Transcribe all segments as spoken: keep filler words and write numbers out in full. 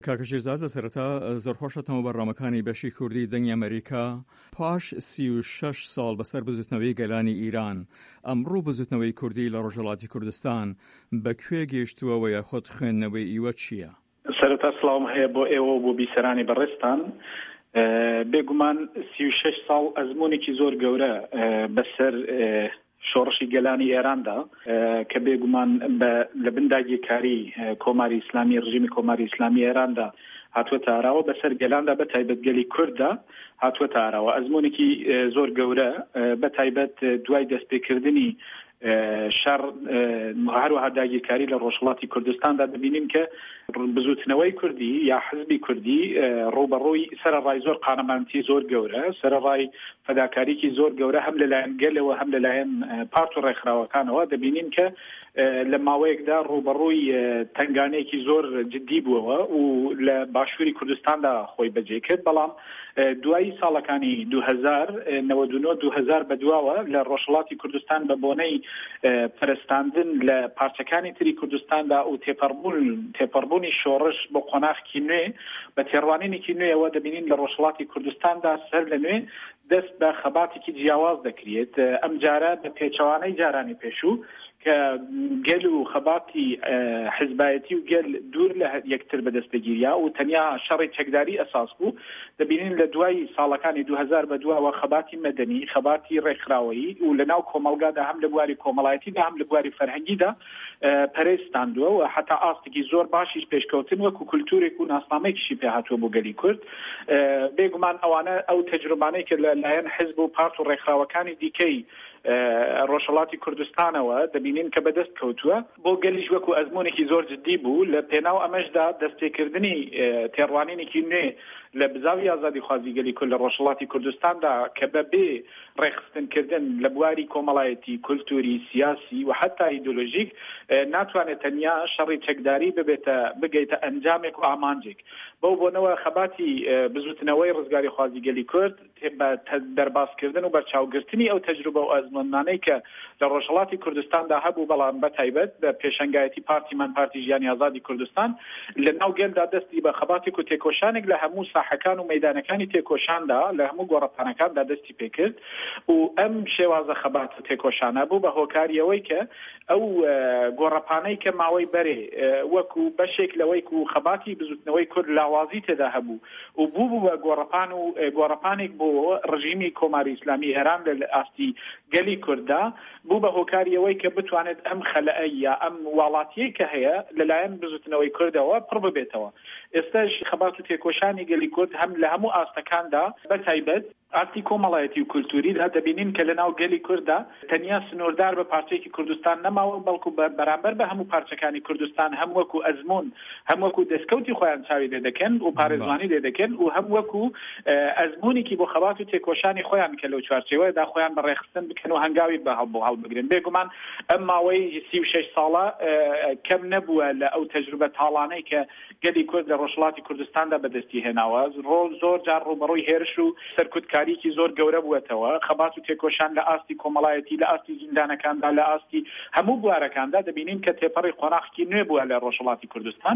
کاکە شێرزاد لە سەرەتا زۆرخۆشەتەوە بەڕامەکانی بەشی کوردی دەنگی ئەمریکا پاش سی و شەش ساڵ بەسەر بزوتنەوەی گەلانی ئیران ئەمڕۆ بزوتنەوەی کوردی لە ڕۆژهەڵاتی کوردستان بەکوێ گەیشتووە و یاخۆت خوێندنەوەی ئیوە چییە؟ سەرەتا سڵاوم هەیە بۆ ئێوە بۆ بیسەرانی بەڕێستان. بێگومان سی و شەش ساڵ ئەزمونێکی زۆر گەورە بەسەر شۆڕشی گەلانی ئێراندا کە بێگومان لە بنداگیرکاری کۆماری ئیسلامی ڕژیمی کۆماری ئیسلامی ئێراندا هاتووە تاراوە بەسەر گەلاندا بە تایبەت گەلی کورددا هاتووە تاراوە. ئەزمونێکی زۆر گەورە بە تایبەت دوای دەستپێکردنی شەڕ هەروەها داگیرکاری لە ڕۆژهەڵاتی کوردستاندا دەبینیم کە بزوتنەوەی کوردی یا حزبی کوردی ڕوبەڕووی سەرەڕای زۆر قانەمانتی زۆر گەورە، سەرەڕای فەداکاریکی زۆر گەورە هەم لەلایەن گەلەوە هەم لەلایەن پارت و ڕێکخراوەکانەوە دەبینیم کە لە ماوەیەکدا ڕوبەڕووی تنگانەیەکی زۆر جدی بووەوە و لە باشووری کوردستاندا خۆی بەجێ کرد. بەڵام دوایی ساڵەکانی دوو هەزار نەوەد و نۆ دوو هەزار بەدواوە لە ڕۆژهەڵاتی کوردستان بە بۆنەی پەرستاندن لە پارچەکانی تری کوردستاندا و تێپەڕبوون تێپەڕبوونی شۆڕش بۆ قۆناغی نوێ بە تێڕوانینێکی نوێەوە دەبینین لە ڕۆژهەڵاتی کوردستاندا سەر لە نوێ دەست بە خەباتێکی جیاواز دەکرێت. ئەم جارە بە پێچەوانەی جارانی پێشوو کە گەل و خەباتی حزبایەتی و گەل دوور لە یەکتر بەدەستەگیریا و تەنیا شەڕی چەکداری ئەساس بوو. دەبینین لە دوای ساڵەکانی دوو هەزار بەدواوە خەباتی مەدەنی، خەباتی ڕێکخراوەیی و لە ناو کۆمەڵگادا هەم لە بواری کۆمەڵایەتیدا هەم لە بواری فەرهەنگیدا پەرێستاندووە و حتا ئاستێکی زۆر باشیش پێشکەوتن وەکو کولتورێک و ناسنامەیەکیشی پێهاتووە بۆ گەلی کورد. بێگومان ئەوانە ئەو تەجروبانەی کە لەلایەن حزب و پارت و ڕێکخراوەکانی دیکەی ڕۆژهەڵاتی کوردستانەوە دەبینین کە بەدەست کەوتووە بۆ گەلیش وەکو ئەزمونێکی زۆر جدی بوو. لە پێناو ئەمەشدا دەستپێکردنی تێڕوانینێکی نوێ لە بزاوی ئازادی خوازی گەلی کورد لە ڕۆژهەڵاتی کوردستاندا کە بەبێ ڕێخستنکردن لە بواری کۆمەڵایەتی، کولتوری، سیاسی و حتا ئیدۆلۆژیک ناتوانێت تەنیا شەڕی چەکداری ببێتە بگەیتە ئەنجامێک و ئامانجێک. بەو بۆنەوە خەباتی بزوتنەوەی ڕزگاری خوازی گەلی کورد بە دەرباسکردن و بەرچاوگرتنی ئەو تەجروبە و ئەزمونانەی کە لە ڕۆژهەڵاتی کوردستاندا هەبوو بەڵام بە تایبەت بە پێشەنگایەتی پارتی من پارتی ژیانی ئازادی کوردستان لە ناو گەلدا دەستی بە خەباتێک و تێکۆشانێک لە هەموو ساحەکان و مەیدانەکانی تێکۆشاندا لە هەموو گۆڕەپانەکاندا دەستی پێکرد و ئەم شێوازە خەبات تێکۆشانە بوو بە هۆکاریەوەی کە ئەو گۆڕەپانەی کە ماوەی بەرێ وەکو بەشێک لەوەی و خەباتی بزوتنەوەی کورد لاوازی تێدا هەبوو و بوو بوو بە گۆڕەپان و گۆڕەپانێک بۆ ڕژیمی کۆماری ئیسلامی ئێران لە ئاستی گەلی کورددا بوو بە هۆکاریەوەی کە بتوانێت ئەم خەلەعە یا ئەم وڵاتیەی کە هەیە لەلایەن بزوتنەوەی کوردەوە پڕ ببێتەوە. ئێستاش خەبات و تێکۆشانی گەلی کورد هەم لە هەموو ئاستەکاندا بە تایبەت ئاستی کۆمەڵایەتی و کولتوریدا دەبینین کە لە ناو گەلی کورددا تەنیا سنووردار بە پارچەیەکی کوردستان نەماوە بەڵکو بەرامبەر بە هەموو پارچەکانی کوردستان هەم وەکو ئەزمون هەم وەکو دەستکەوتی خۆیان چاوی لێ دەکەن و پارێزوانی لێ دەکەن و هەم وەکو ئەزمونێکی بۆ خەبات و تێکۆشانی خۆیان کە لەو چوارچێوەیەدا خۆیان بەڕێخستن بکەن و هەنگاوی بە هەڵ بۆ هەڵبگرن. بێگومان ئەم ماوەی سی و شەش ساڵە کەم نەبووە لە ئەو تەجروبە تاڵانەی کە گەلی کورد لە ڕۆژهەڵاتی کوردستاندا بەدەستی هێناوە. زۆر جار ڕوبەڕووی هێرش و سەرکوتکاریکی زۆر گەورە بووەتەوە. خەبات و تێکۆشان لە ئاستی کۆمەڵایەتی، لە ئاستی زیندانەکاندا، لە ئاستی هەموو بوارەکاندا دەبینین کە تێپەڕی قۆناغی نوێ بووە لە ڕۆژهەڵاتی کوردستان.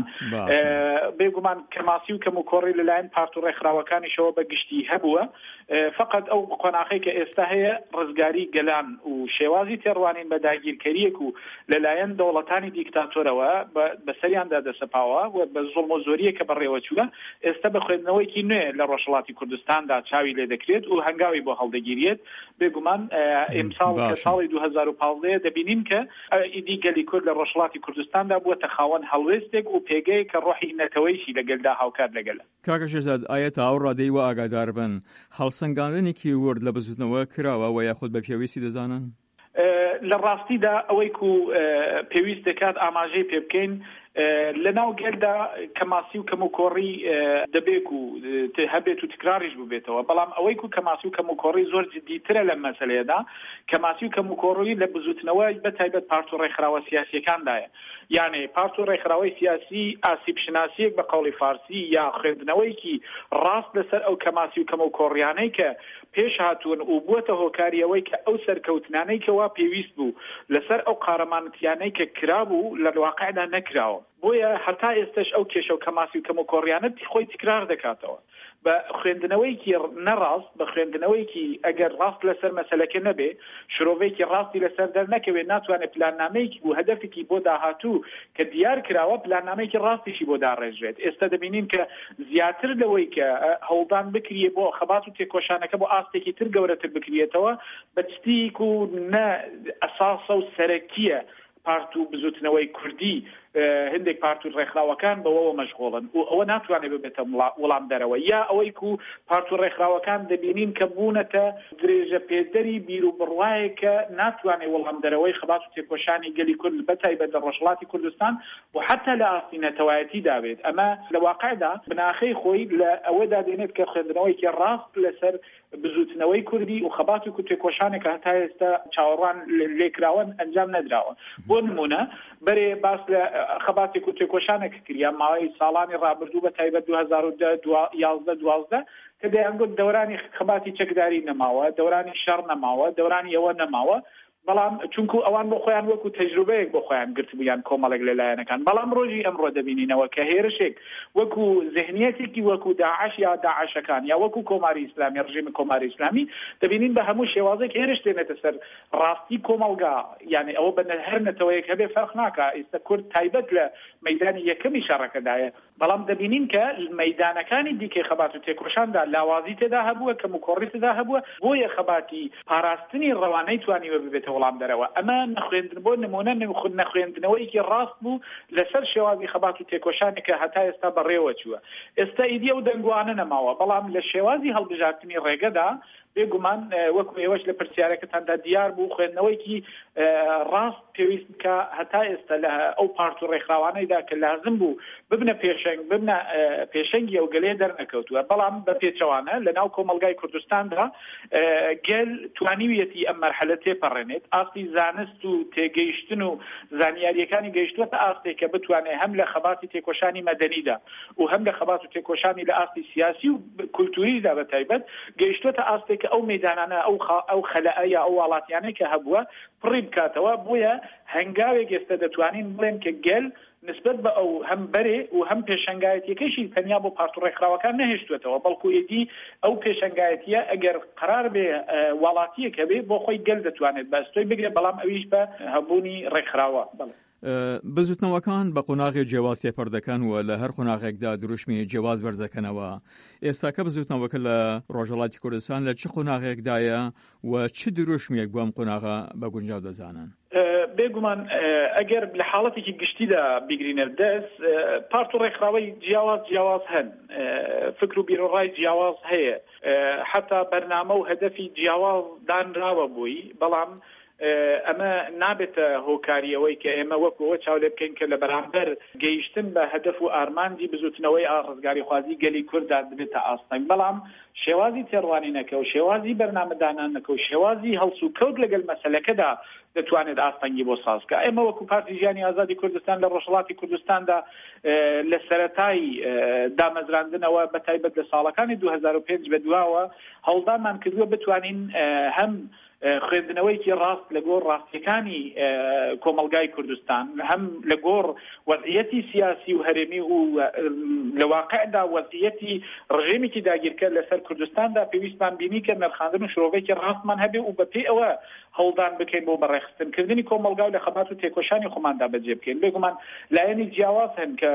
بێگومان کەماسی و کەم و کۆڕی لەلایەن پارت و ڕێکخراوەکانیشەوە بەگشتی هەبووە. فقط ئەو قۆناغی کە ئێستا هەیە ڕزگاری گەلان و شێوازی تێڕوانین بە داگیرکاریەک و لەلایەن دەوڵەتانی دیکتاتۆرەوە بەسەریاندا دەسەپاوە و بە زوڵم و زۆریە کە بەڕێوە چووە ئێستا بە خوێندنەوەیکی نوێ لە ڕۆژهەڵاتی کوردستاندا چاوی لێ دەکرێت و هەنگاوی بۆ هەڵدەگیرێت. بێگومان ئیمساڵ کە ساڵی دوو هەزار و پانزدە دەبینین کە ئیدی گەلی کورد لە ڕۆژهەڵاتی کوردستاندا بووە خاوەن هەڵوێستێک و پێگەی کە ڕۆحی نەتەوەیشی لەگەلدا هاوکار لەگەلە. کاکە شێرزاد ئایا تاوە ڕادەی و ئاگادار بن هەڵسەنگاندنێکی ورد لە بزوتنەوە کراوە و یاخود بە پێویستی دەزانن؟ لە ڕاستیدا ئەوەی و پێویست دەکات ئاماژەی پێ بکەین لە ناو گەلدا کەماسی و کەم و کۆڕی دەبێت و هەبێت و تکراریش ببێتەوە. بەڵام ئەوەی و کەماسی و کەم و کۆڕی زۆر جدیترە لە مەسەلەیەدا. کەماسی و کەم و کۆڕی لە بزوتنەوە بە تایبەت پارت و ڕێکخراوە سیاسیەکاندایە. یعنی پارت و ڕێکخراوەی سیاسی ئاسیب شناسیەک بە قەوڵی فارسی یا خوێندنەوەیکی ڕاست لەسەر ئەو کەماسی و کەم و کۆڕیانەی کە پێش هاتوون و بووەتە هۆکاریەوەی کە ئەو سەرکەوتنانەی کەوا پێویست بوو لەسەر ئەو قارەمانەتیانەی کە کرابوو لە واقعدا نەکراوە. بۆیە هەتا ئێستش ئەو کێشە و کەماسی و کەم و کۆڕیانەت خۆی تکرار دەکاتەوە بە خوێندنەوەیکی نەڕاست بە خوێندنەوەیکی ئەگەر ڕاست لەسەر مەسەلەکە نەبێ شرۆڤێکی ڕاستی لەسەر دەرنەکەوێت ناتوانێت پلاننامەیەکی و هەدەفێکی بۆ داهاتوو کە دیار کراوە پلاننامەیەکی ڕاستیشی بۆ داڕێژێت. ئێستا دەبینین کە زیاتر لەوەی کە هەوڵدان بکرێ بۆ خەبات و تێکۆشانەکە بۆ ئاستێکی تر گەورەتر بکرێتەوە بە چتیک و نە ئەساسە و سەرەکیە پارت و بزوتنەوەی کوردی هەندێک پارت و ڕێکخراوەکان بەوەوە مەشغوڵن و ئەوە ناتوانێت ببێتە وەڵام دەرەوە یا ئەوەی کو پارت و ڕێکخراوەکان دەبینین کە بوونەتە درێژە پێدەری بیر و بڕوایەکە ناتوانێت وەڵام دەرەوەی خەبات و تێکۆشانی گەلی کورد بەتایبەت لە ڕۆژهەڵاتی کوردستان و حتا لە ئاستی نەتەوایەتی دابێت. ئەمە لە واقعدا بناخەی خۆی لە ئەوەدا دێنێت کە خوێندنەوەیکی ڕاست لەسەر بزوتنەوەی کوردی و خەبات و تێکۆشانێک هەتا ئێستا چاوەڕوان لێکراون ئەنجام نەدراوە. بۆ نمونە بەرێ باس لە خەباتی و تێکۆشانێک کردیا ماوەی ساڵانی ڕابردوو بە تایبەت دوو هەزار و یازدە دوازدە کە دەیانگوت دەورانی خەباتی چەکداری نەماوە، دەورانی شەڕ نەماوە، دەورانی ئەوە نەماوە، بەڵام چونکو ئەوان بۆ خۆیان وەکو تەجروبەیەک بۆ خۆیان گرتبوویان کۆمەڵێک لەلایەنەکان. بەڵام ڕۆژی ئەمڕۆ دەبینینەوە کە هێرشێک وەکو ذهنیەتێکی وەکو داعش یا داعشەکان یا وەکو کۆماری ئیسلامی ڕژیمی کۆماری ئیسلامی دەبینین بە هەموو شێوازێک هێرش دێنێتە سەر ڕاستی کۆمەڵگا، یعنی ئەوە بە هەر نەتەوەیەک هەبێ فەرق ناکە. ئێستا کورد تایبەت لە مەیدانی یەکەمی شەڕەکەدایە، بەڵام دەبینین کە مەیدانەکانی دیکەی خەبات و تێکۆشاندا لاوازی تێدا هەبووە کە مکۆڕی تێدا هەبووە بۆیە خەباتی پاراستنی ڕەوانەی توانیوە ببێتە وەڵام دەرەوە. ئەمە نەخوێندن بۆ نمونە نەخوێندنەوەیکی ڕاست بوو لەسەر شێوازی خەبات و تێکۆشانی کە هەتا ئێستا بەڕێوە چووە. ئێستا ئیدی ئەو دەنگوانە نەماوە، بەڵام لە شێوازی هەڵبژاردننی ڕێگەدا بێگومان وەکو ئێوەش لە پرسیارەکەتاندا دیار بوو خوێندنەوەیکی ڕاست پێویست کە هەتا ئێستا لە ئەو پارت و ڕێکخراوانەیدا کە لازم بوو ببنە پێشنگ ببنە پێشەنگی ئەو گەلێ دەرنەکەوتووە. بەڵام بە پێچەوانە لە ناو کۆمەلگای کوردستاندا گەل توانیویەتی ئەم مەرحەلە تێپەڕێنێت. ئاستی زانست و تێگەیشتن و زانیاریەکانی گەیشتووەتە ئاستێک کە بتوانێت هەم لە خەباتی تێکۆشانی مەدەنیدا و هەم لە خەبات و تێکۆشانی لە ئاستی سیاسی و کولتوریدا بەتایبەت گەیشتووەتە ئاستێک ئەو مەیدانانە ئەو ئەو خەلەئە یا ئەو وڵاتیانەی کە هەبووە پڕی بکاتەوە. بۆیە هەنگاوێک ئێستا دەتوانین بڵێن کە گەل نسبت بە ئەو هەم بەرێ و هەم پێشەنگایەتیەکەشی تەنیا بۆ پارت و ڕێکخراوەکان نەهێشتوێتەوە، بەڵکو ئێدی ئەو پێشەنگایەتیە ئەگەر قرار بێ وڵاتیەکە بێ بۆ خۆی گەل دەتوانێت بەستۆی بگرێت، بەڵام ئەویش بە هەبوونی ڕێکخراوە. بزوتنەوەکان بە قۆناغی جیاواز تێپەردەکەن و لە هەر قۆناغێکدا دروشمی جیاواز بەرزەکەنەوە. ئێستا کە بزوتنەوەکە لە ڕۆژهەڵاتی کوردستان لە چ قۆناغێکدایە و چ دروشمیەک بۆ ئەم قۆناغە بە گونجاو دەزانن؟ بێگومان ئەگەر لە حاڵەتێکی گشتیدا بیگرینە دەست پارت و ڕێکخراوەی جیاواز جیاواز هەن، فکر و بیرۆڕای جیاواز هەیە، حتا بەرنامە و هەدەفی جیاواز دانراوە بووی، بەڵام ئەمە نابێتە هۆکاریەوەی کە ئێمە وەکوەوە چاولێ بکەین کە لە بەرامبەر گەیشتن بە هەدەف و ئارماندی بزوتنەوەی ڕزگاری خوازی گەلی کورددا بێتە ئاستەنگ، بەڵام شێوازی تێڕوانینەکە و شێوازی بەرنامەدانانەکە و شێوازی هەڵس و کەوت لەگەڵ مەسەلەکەدا دەتوانێت ئاستەنگی بۆ سازکە. ئێمە وەکو پارتی ژیانی ئازادی کوردستان لە ڕۆژهەڵاتی کوردستاندا لە سەرەتای دامەزراندنەوە بەتایبەت لە ساڵەکانی دوو هەزار و پێنج بە دواوە هەوڵدانمان کردووە بتوانین هەم خوێندنەوەیکی ڕاست لە گۆڕ ڕاستیەکانی کۆمەلگای کوردستان، هەم لە گۆڕ وەضعیەتی سیاسی و هەرێمی و لە واقعدا وەضعیەتی ڕژێمێکی داگیرکە لەسەر کوردستاندا پێویستمان بینی کە نرخاندن و شرۆڤێکی ڕاستمان هەبێ و بەپێ ئەوە هەوڵدان بکەین بۆ بەڕێخستنکردنی کۆمەلگا و لە خەبات و تێکۆشانی خۆماندا بەجێ بکەین. بێگومان لایەنی جیاواز هەن کە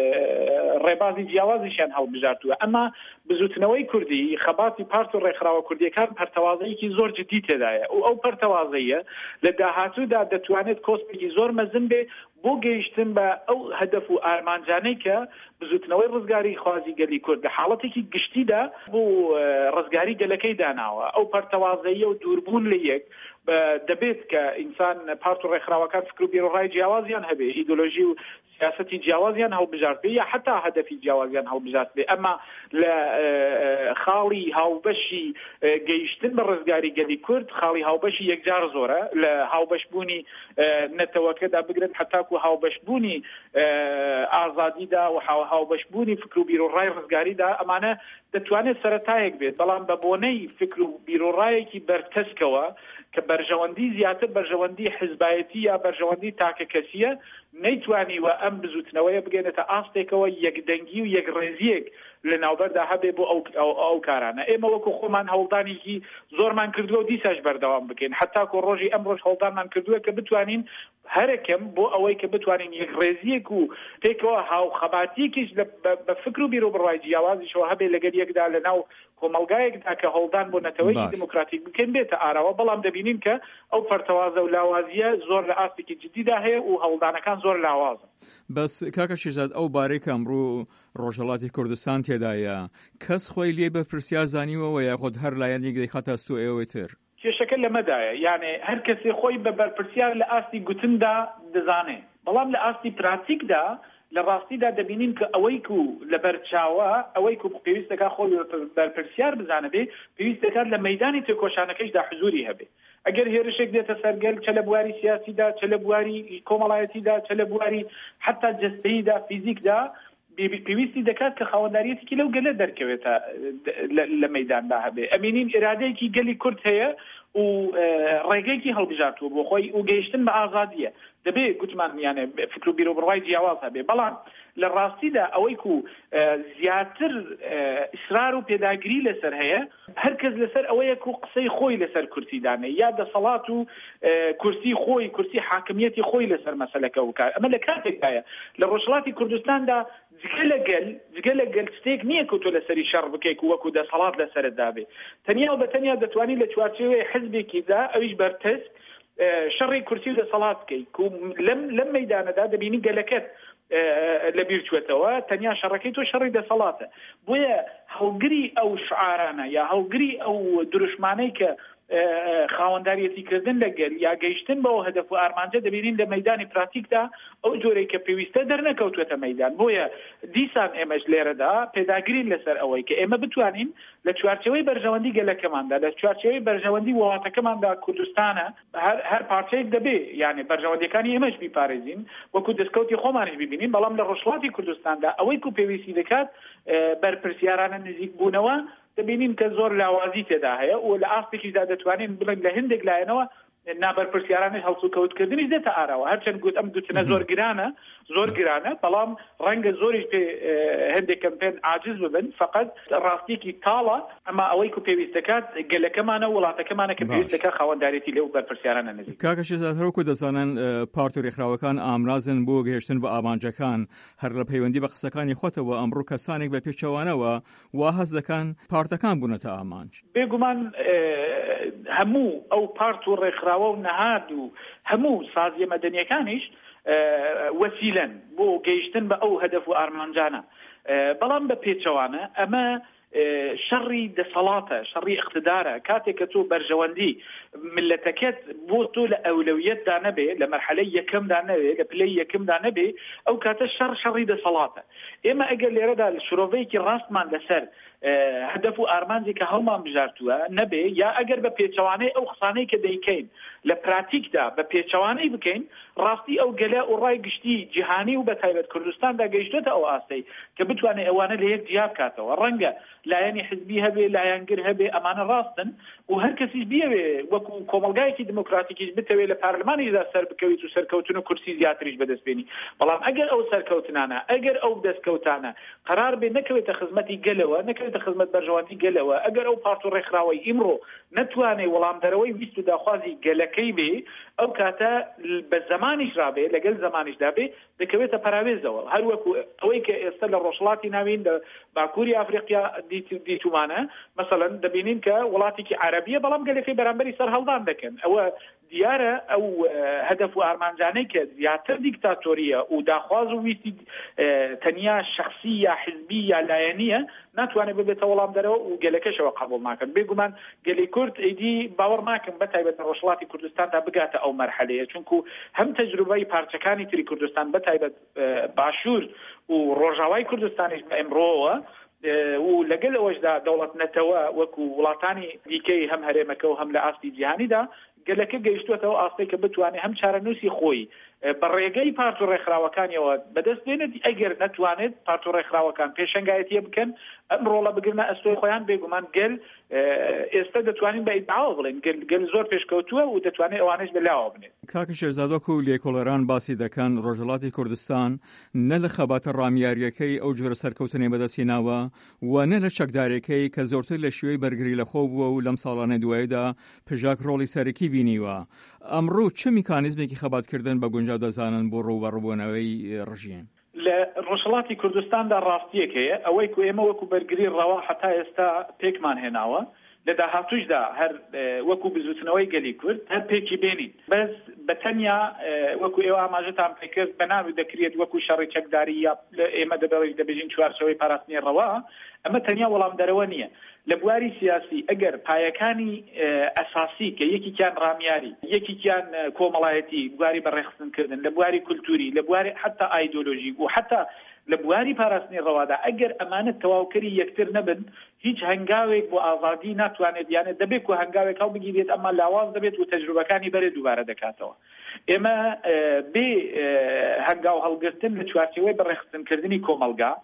ڕێبازی جیاوازیشیان هەڵبژاردووە، ئەمە بزوتنەوەی کوردی خەباتی پارت و ڕێکخراوە کوردیەکان پەرتەوازەیەکی زۆر جدی تێدایە و ئەو پەرتەوازەیە لە داهاتوودا دەتوانێت کۆسپێکی زۆر مەزن بێ بۆ گەیشتن بە ئەو هەدەف و ئارمانجانەی کە بزوتنەوەی ڕزگاری خوازی گەلی کورد لە حاڵەتێکی گشتیدا بۆ ڕزگاری گەلەکەی داناوە. ئەو پەرتەوازەیە و دووربوون لە یەک دەبێت کە ئینسان پارت و ڕێکخراوەکان فکر و بیرۆڕای جیاوازیان هەبێ، ئیدۆلۆژی و سیاسەتی جیاوازیان هەڵبژارد بێ یا حتا هەدەفی جیاوازیان هەڵبژارد بێ. ئەمە لە خاڵی هاوبەشی گەیشتن بە ڕزگاری گەلی کورد خاڵی هاوبەشی یەکجار زۆرە، لە هاوبەشبوونی نەتەوەکەدا بگرن حتاکو هاوبەشبوونی ئازادیدا و هاوبەشبوونی فکر و بیرۆڕای ڕزگاریدا ئەمانە دەتوانێت سەرەتایەک بێت، بەڵام بە بۆنەی فکر و بیرۆڕایەکی بەرتەسکەوە کە بەرژەوەندی زیاتر بەرژەوەندی حزبایەتی یا بەرژەوەندی تاکە کەسیە نەیتوانی و ئەم بزوتنەوەیە بگەێنێتە ئاستێکەوە یەکدەنگی و یەکڕێزیەک لە ناوبەردا هەبێ بۆ ئەو ئەو کارانە. ئێمە وەکو خۆمان هەوڵدانێکی زۆرمان کردووە و دیساش بەردەوام بکەین، حتاکو ڕۆژی ئەم ڕۆژ هەوڵدانمان کردووە کە بتوانین هەرێکم بۆ ئەوەی کە بتوانین یەکڕێزیەک و پێکەوە هاوخەباتیەکیش بە فکر و بیرۆ بڕوای جیاوازیشەوە هەبێ لەگەر یەکدا لە ناو کۆمەلگایەکدا کە هەوڵدان بۆ نەتەوەیکی دموکراتیک بکەین بێتە ئاراوە. بەڵام دەبینین کە ئەو پەرتەوازە و لاوازیە زۆر لە ئاستێکی جدیدا هەیە و هەوڵدانەکان زۆر لاوازن. بەس کاکە شیرزاد ئەو بارەی کە ئەمڕۆ ڕۆژهەڵاتی کوردستان تێدایە کەس خۆی لێ بە پرسیار زانیوەوە یاخود هەر لایەنێک دەیخاتە ئەستۆ ئێوەی تر؟ کێشەکە لەمەدایە، یعنی هەر کەسێ خۆی بە بەرپرسیار لە ئاستی گوتندا دەزانێ، بەڵام لە ئاستی پراتیکدا لە ڕاستیدا دەبینین کە ئەوەی کو لە بەرچاوە ئەوەی کو پێویستەکە خۆی بەرپرسیار بزانە بێ پێویستەکات لە مەیدانی تێکۆشانەکەیشدا حضوری هەبێ. ئەگەر هێرشێک دێتە سەرگەل چە لە بواری سیاسیدا، چە لە بواری کۆمەڵایەتیدا، چە لە بواری حتا جەستەییدا، فیزیکدا، پێویستی دەکات کە خاوەنداریەتێکی لەو گەلە دەرکەوێتە لە مەیداندا هەبێ. ئەمینین ئێرادەیەکی گەلی کورد هەیە و ڕێگەیەکی هەڵبژارتووە بۆ خۆی و گەیشتن بە ئازادیە. دەبێ گوتمان یانێ فکر و بیرۆ بڕوای جیاواز هەبێ، بەڵام لە ڕاستیدا ئەوەی کو زیاتر ئیسرار و پێداگری لەسەر هەیە، هەر کەس لەسەر ئەوەیە کو قسەی خۆی لەسەر کورسیدانێ یا دەسەڵات و کورسی خۆی کورسی حاکمیەتی خۆی لەسەر مەسەلەکە وکار. ئەمە لە کاتێکدایە لە ڕۆژهەڵاتی کوردستاندا جگە لەگەل جگە لەگەل شتێک نییە کە تۆ لەسەری شەڕ بکەیت و وەکو دەسەڵات لەسەرت دابێ. تەنیا و بەتەنیا دەتوانانی لە چوارچێوەی حزبێکیدا ئەویش بەرتەست شەڕی کورسی و دەسەڵات بکەیت لەم لەم مەیدانەدا دەبینی گەلەکەت لە بیر چوێتەوە، تەنیا شەڕەکەی تۆ شەڕی دەسەڵاتە. بۆیە هەڵگری ئەو شعارانە یا هەڵگری ئەو دروشمانەی کە خاوەنداریەتیکردن لەگەل یا گەیشتن بەەوە هەدەف و ئارمانجە دەبینین لە مەیدانی پراتیکدا ئەو جۆرەی کە پێویستە دەرنەکەوتوێتە مەیدان. بۆیە دیسان ئێمەش لێرەدا پێداگرین لەسەر ئەوەی کە ئێمە بتوانین لە چوارچەوەی بەرژەوەندی گەلەکەماندا، لە چوارچەوەی بەرژەوەندی وڵاتەکەماندا کوردستانە هەر پارچەیەک دەبێ، یعنی بەرژەوەندیەکانی ئێمەش بیپارێزین وەکو دەستکەوتی خۆمانش ببینین. بەڵام لە ڕۆژهەڵاتی کوردستاندا ئەوەی کو پێویستی دەکات بەرپرسیارانە نزیک بوونەوە دەبینین کە زۆر لاوازی تێدا هەیە و لە ئاستێکیشدا دەتوانین بڵێن لە هەندێک لایەنەوە نابەرپرسیارانش هەڵسو کەوتکردنیش دێتە ئاراوە. هەرچەند گوت ئەم دوتنە زۆر گرانە زۆر گرانە، بەڵام ڕەنگە زۆریش پێ هەندێکم پێن عاجز ببن، فقط ڕاستیەکی تاڵە. ئەمە ئەوەی کو پێویستەکات گەلەکەمانە وڵاتەکەمانە کە پێویستەکە خاوەنداریەتی لێو بەرپرسیارانە نزیک. کاکە شێزاد هەروەکو دەزانن پارت و ڕێکخراوەکان ئامرازن بۆ گەیشتن بە ئامانجەکان هەر لە پەیوەندی بە قسەکانی خۆتەوە ئەمڕۆ کەسانێک بە پێچەوانەوە وا هەز دەکەن پارتەکان بوونەتە ئامانج. بێگومان هەموو ئەو پارت و ڕێکخراوە و نەهاد و هەموو سازیە مەدەنیەکانیش وەسیلەن بۆ گەیشتن بە ئەو هەدەف و ئارمانجانە، بەڵام بە پێچەوانە ئەمە شەڕی دەسەڵاتە، شەڕی اقتدارە. کاتێک کە تۆ بەرژەوەندی ملەتەکەت بۆ تۆ لە ئەولەویەتدا نەبێ، لە مەرحەلەی یەکەمدا نەبێ، لە پلەی یەکەمدا نەبێ، ئەو کاتە شەڕ شەڕی دەسەڵاتە. ئێمە ئەگەر لێرەدا شرۆڤەیەکی ڕاستمان لەسەر هەدەف و ئارمانجی کە هەڵمان بژارتووە نەبێ، یا ئەگەر بە پێچەوانەی ئەو قسانەی کە دەیکەین لە پراتیکدا بە پێچەوانەی بکەین، ڕاستی ئەو گەلە و ڕای گشتی جیهانی و بە تایبەت کوردستاندا گەیشتێتە ئەو ئاستەی کە بتوانێت ئەوانە لە یەک جیا بکاتەوە. ڕەنگە لایەنی حزبی هەبێ، لایەنگر هەبێ، ئەمانە ڕاستن و هەر کەسیش بیەوێ وەکو کۆمەلگایەکی دموکراتیکیش بتەوێت لە پارلمانیشدا سەر بکەویت و سەرکەوتن و کورسی زیاتریش بەدەستبێنی. بەڵام ئەگەر ئەو سەرکەوتنانە، ئەگەر ئەو دەستکەوتانە قرار بێ نەکەوێتە خزمەتی گەلەوە، نەکەوێتە خزمەت بەرژەوەندی گەلەوە، ئەگەر ئەو پارت و ڕێکخراوەی ئیمڕۆ نەتوانێت وەڵامدەرەوەی ویست و داخوازی گەلەکەی بێ، ئەو کاتە بە زمانیش رابێ، لەگەل زمانیشدا بێ دەکەوێتە پەراوێزەوە. هەروەکو ئەوەی کە ئێستا لە ڕۆژهەڵاتی ناوین لە باکووری ئافریقیا دیتومانە، مەسەڵەن دەبینین کە وڵاتێکی عەرەبیە بەڵام گەلەکەی بەرامبەری سەر هەڵدان دەکەن. ئەوە دیارە ئەو هەدەف و ئارمانجانەی کە زیاتر دیکتاتۆریە و داخواز و ویستی تەنیا شخصی یا حزبی یا لایەنیە ناتوانێت ببێتە وەڵامدەرەوە و گەلەکەشەوە قبول ناکەن. بێگومان گەلی کورد ئیدی باوەڕ ناکەم بەتایبەت لە ڕۆژهەڵاتی کوردستاندا بگاتە ئەو مەرحەلەیە، چونکو هەم تەجروبەی پارچەکانی تری کوردستان بەتایبەت باشوور و ڕۆژاوای کوردستانیش بە ئەمڕۆوە و لەگەل ئەوەشدا دەوڵەت نەتەوە وەکو وڵاتانی دیکەی هەم هەرێمەکە و هەم لە ئاستی جیهانیدا گەلەکە گەیشتوێتەوە ئاستەی کە بتوانێت هەم چارەنووسی خۆی بەڕێگەی پارت و ڕێکخراوەکانیەوە بەدەست بێنێت ئەگەر نەتوانێت پارت و ڕێکخراوەکان پێشەنگایەتیە بکەن ئەم ڕۆڵە بگرنە ئەستۆی خۆیان بێگومان گەل ئێستا دەتوانین بە ئیدعاوە بڵێن گەل زۆر پێشکەوتووە و دەتوانێت ئەوانش بەلاوە بنێت. کاکە شێرزاد و لێکۆڵەران باسی دەکەن ڕۆژهەڵاتی کوردستان نە لە خەباتە ڕامیاریەکەی ئەو جۆرە سەرکەوتنەی بەدەستهێناوە و نە لە چەکدارەکەی کە زۆرتر لە شێوەی بەرگری لەخۆ بووە و لەم ساڵانە دواییدا پژاک ڕۆڵی سەرەکی بینیوە. ئەمڕۆ چه میکانیزمێکی خەباتکردن بە گونجاو دەزانن بۆ ڕووبەڕووبوونەوەی ڕژین؟ لە ڕۆژهەڵاتی کوردستاندا ڕاستیەک هەیە ئەوەی کو ئێمە وەکو بەرگری ڕەوا حتا ئێستا پێکمان هێناوە لە داهاتووشدا هەر وەکو بزوتنەوەی گەلی کورد هەر پێکی بێنین بەس بەتەنیا وەکو ئێوە ئاماژەتان پێکرد بەناوی دەکرێت وەکو شەڕی چەکداری یا ئێمە دەبێت دەبێژین چوارچەوەی پاراستنی ڕەوا ئەمە تەنیا وەڵام دەرەوە نییە. لە بواری سیاسی ئەگەر پایەکانی ئەساسی کە یەکیان ڕامیاری یەکیان کۆمەڵایەتی بواری بەڕێخستنکردن لە بواری کولتوری لە بواری حتا ئایدۆلۆژیک و حتا لە بواری پاراستنی ڕەوادا ئەگەر ئەمانە تەواوکەری یەکتر نەبن هیچ هەنگاوێک بۆ ئازادی ناتوانێت یانە دەبێت و هەنگاوێک هەڵ بگیرێت ئەمە لاواز دەبێت و تەجروبەکانی بەرێ دووبارە دەکاتەوە. ئێمە بێ هەنگاو هەڵگرتن لە چوارچێوەی بەڕێخستنکردنی کۆمەلگا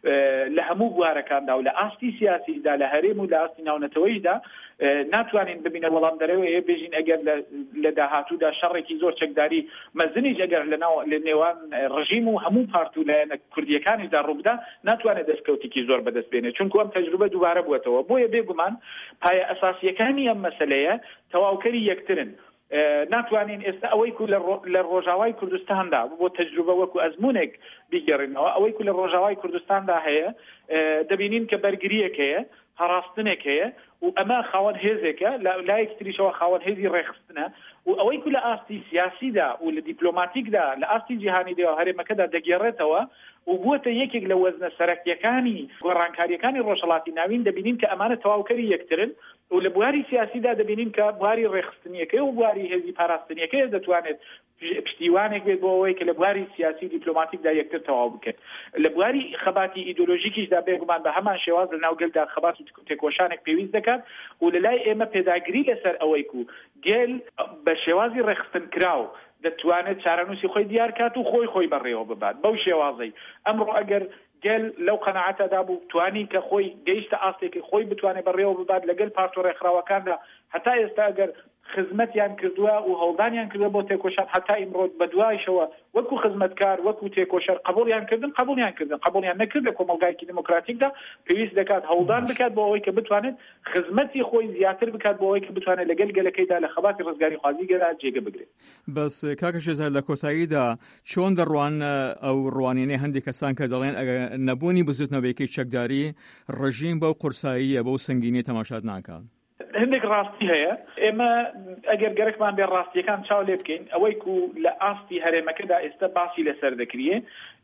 لە هەموو بوارەکاندا و لە ئاستی سیاسیدا لە هەرێم و لە ئاستی ناونەتەوەیدا ناتوانین ببینە وەڵام دەرەوەی بێژین ئەگەر لە داهاتوودا شەڕێکی زۆر چەکداری مەزنیش ئەگەر لە نێوان ڕژیم و هەموو پارت و لایەنە کوردیەکانیدا ڕووبدا ناتوانێت دەستکەوتێکی زۆر بەدەست بێنێت چونکە ئەم تەجروبە دووبارە بووەتەوە. بۆیە بێگومان پایە ئەساسیەکانی ئەم مەسەلەیە تەواوکەری یەکترن. ناتوانین ئێستا ئەوەی کو لە ڕۆژاوای کوردستاندا بۆ تەجروبە وەکو ئەزمونێک بیگەڕینەوە ئەوەی کو لە ڕۆژاوای کوردستاندا هەیە دەبینین کە بەرگریەک هەیە هەڕاستنێک هەیە و ئەمە خاوەن هێزێکە لایەک تریشەوە خاوەن هێزی ڕێخستنە و ئەوەی کو لە ئاستی سیاسیدا و لە دیپلۆماتیکدا لە ئاستی جیهانیدا هەرێمەکەدا دەگێڕێتەوە و بووەتە یەکێک لە وەزنە سەرەکیەکانی گۆڕانکاریەکانی ڕۆژهەڵاتی ناوین دەبینین کە ئەمانە تەواوکەری یەکترن و لە بواری سیاسیدا دەبینین کە بواری ڕێخستنیەکەی و بواری هێزی پاراستنیەکەی دەتوانێت پشتیوانێک بێت بۆ ئەوەی کە لە بواری سیاسی دیپلۆماتیکدا یەکتر تەواو بکەن. لە بواری خەباتی ئیدۆلۆژیکیشدا بێگومان بە هەمان شێواز لە ناوگەلدا خەبات و تێکۆشانێک پێویست دەکات و لەلای ئێمە پێداگری لەسەر ئەوەی کو گێل بە شێوازی ڕێخستن کراو دەتوانێت چارەنووسی خۆی دیار کات و خۆی خۆی بەڕێوە ببات بەو شێوازەی. ئەمڕۆ ئەگەر گەل لەو قەناعەتەدا بوو توانی کە خۆی گەیشتە ئاستێکی خۆی بتوانێت بەڕێوە ببات لەگەل پارت و ڕێکخراوەکاندا هەتا ئێستا ئەگەر خزمەتیان کردووە و هەوڵدانیان کردووە بۆ تێکۆشان هەتا ئیمڕۆ بە دوایشەوە وەکو خزمەتکار وەکو تێکۆشەر قبوڵیان کردن قبوڵیان کردن قبوڵیان نەکرد لە کۆمەلگایەکی دموکراتیکدا پێویست دەکات هەوڵدان بکات بۆ ئەوەی کە بتوانێت خزمەتی خۆی زیاتر بکات بۆ ئەوەی کە بتوانێت لەگەل گەلەکەیدا لە خەباتی ڕزگاری خوازیگەدا جێگە بگرێت. بەس کاکە شێرزاد لە کۆتاییدا چۆن دەڕوان ئەو ڕوانینەی هەندێک کەسان کە دەڵێن ئەگەر نەبوونی بزوتنەوەیەکی چەکداری ڕژیم بەو قورساییە بەو سەنگینی تەماشات ناکات؟ هەندێک ڕاستی هەیە. ئێمە ئەگەر گەرەکمان بێ ڕاستیەکان چاو لێ بکەین ئەوەی کو لە ئاستی هەرێمەکەدا ئێستا باسی لەسەر دەکرێ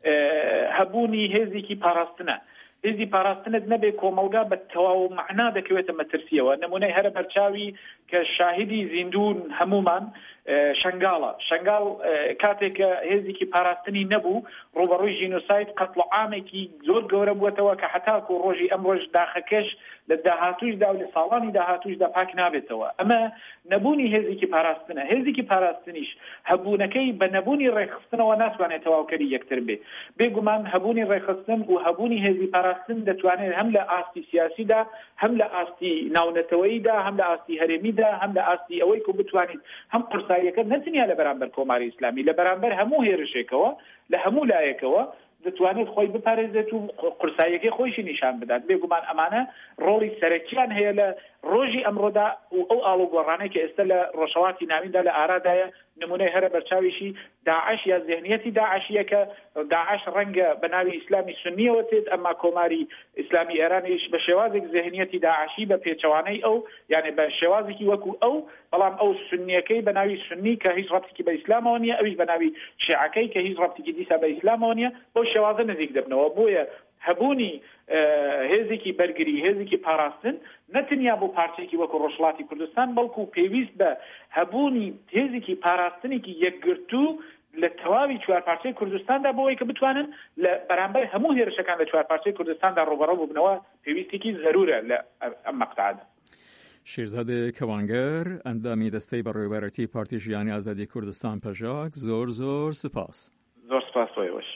هەبوونی هێزێکی پاراستنە. هێزی پاراستنت نەبێ کۆمەلگا بە تەواو معنا دەکەوێتە مەترسیەوە. نمونەی هەرە بەرچاوی کە شاهدی زیندون هەمومان شنگاڵە شنگاڵ کاتێکە هێزێکی پاراستنی نەبوو ڕوبەڕووی ژینۆساید قەتڵ عامێکی زۆر گەورە بووەتەوە کە حتاکو ڕۆژی ئەم ڕۆژ داخەکەش لە داهاتووشدا و لە ساڵانی داهاتووشدا پاک نابێتەوە. ئەمە نەبوونی هێزێکی پاراستنە. هێزێکی پاراستنیش هەبوونەکەی بە نەبوونی ڕێخستنەوە ناتوانێت تەواوکەری یەکتر بێ. بێگومان هەبوونی ڕێخستن و هەبوونی هێزی پاراستن دەتوانێت هەم لە ئاستی سیاسیدا هەم لە ئاستی ناونەتەوەییدا هەم لە ئاستی هەرێمیدا هەم لە ئاستی ئەوەی کو بتوانیت هەم قورساییەکە نەتەنیا لە بەرامبەر کۆماری ئیسلامی لە بەرامبەر هەموو هێرشێکەوە لە هەموو لایەکەوە دەتوانێت خۆی بپارێزێت و قورساییەکەی خۆیشی نیشان بدات. بێگومان ئەمانە ڕۆڵی سەرەکیان هەیە لە ڕۆژی ئەمڕۆدا و ئەو ئاڵوگۆڕانەی کە ئێستا لە ڕۆژهەڵاتی ناویندا لە ئارادایە نمونەی هەرە بەرچاویشی داعش یا ذهنیەتی داعشیە کە داعش ڕەنگە بە ناوی ئیسلامی سنیەوە تێت ئەمما کۆماری ئیسلامی ئێرانیش بە شێوازێک ذهنیەتی داعشی بە پێچەوانەی ئەو یعنی بە شێوازێکی وەکو ئەو بەڵام ئەو سنیەکەی بە ناوی سنی کە هیچ ڕەبتێکی بە ئیسلامەوە نییە ئەویش بە ناوی شیعەکەی کە هیچ ڕەبتێکی دیسا بە ئیسلامەوە نییە بەو شێوازە نزیک دەبنەوە. بۆیە هەبوونی هێزێکی بەرگری هێزێکی پاراستن نەتەنیا بۆ پارچێکی وەکو ڕۆژهەڵاتی کوردستان بەڵکو پێویست بە هەبوونی هێزێکی پاراستنێکی یەکگرتوو لە تەواوی چوارپارچەی کوردستاندا بۆ ئەوەی کە بتوانن لە بەرامبەر هەموو هێرشەکان لە چوارپارچەی کوردستاندا ڕۆبەڕۆ ببنەوە پێویستێکی زەرورە لە ئەم مەقطعەدا. شیرزاد کەوانگەر ئەندامی دەستەی بەڕێوەبەرەتی پارتی ژیانی ئازادی کوردستان پەژاک زۆر زۆر سپاس. زۆر سپاس بۆیەوەش.